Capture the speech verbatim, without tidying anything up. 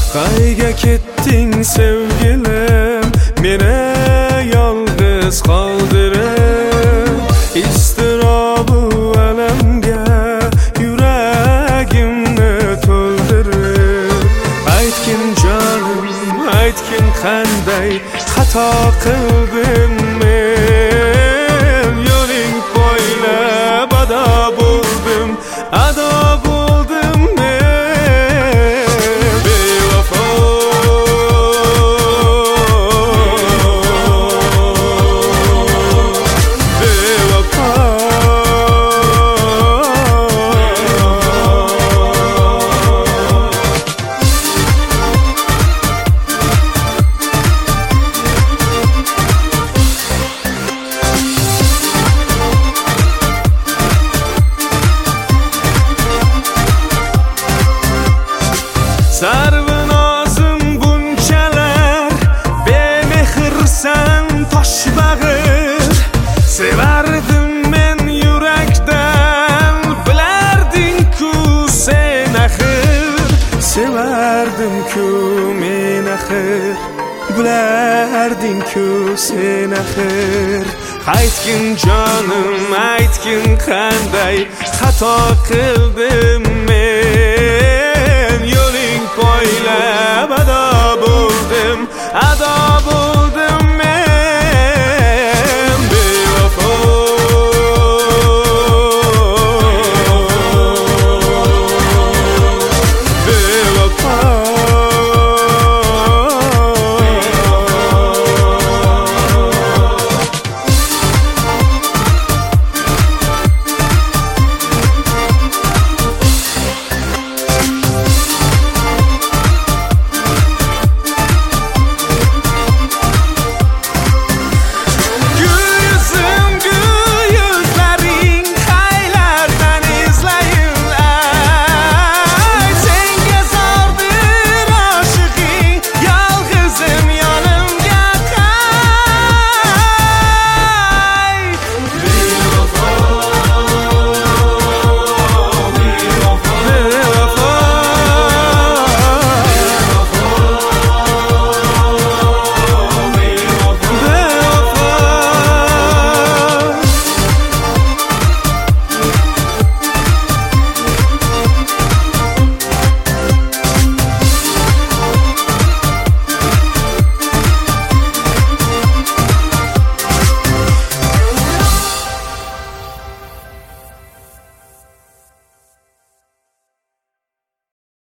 Qayga ketding sevgilim, meni yolg'iz qoldirib, iztirobu alamga yuragimni to'ldirib. Aytgin jonim, aytgin qanday xato qildim men, yo'ling bo'ylab ado bo'ldim, ado bo'ldim men. Bevafo, bevafo, sarvinozim bunchalar bemehrsan toshbag'ir. Sevardim men yurakdan, bilarding-ku sen axir. Sevardim-ku men axir, bilarding-ku sen axir. Aytgin jonim, aytgin qanday xato qildim men.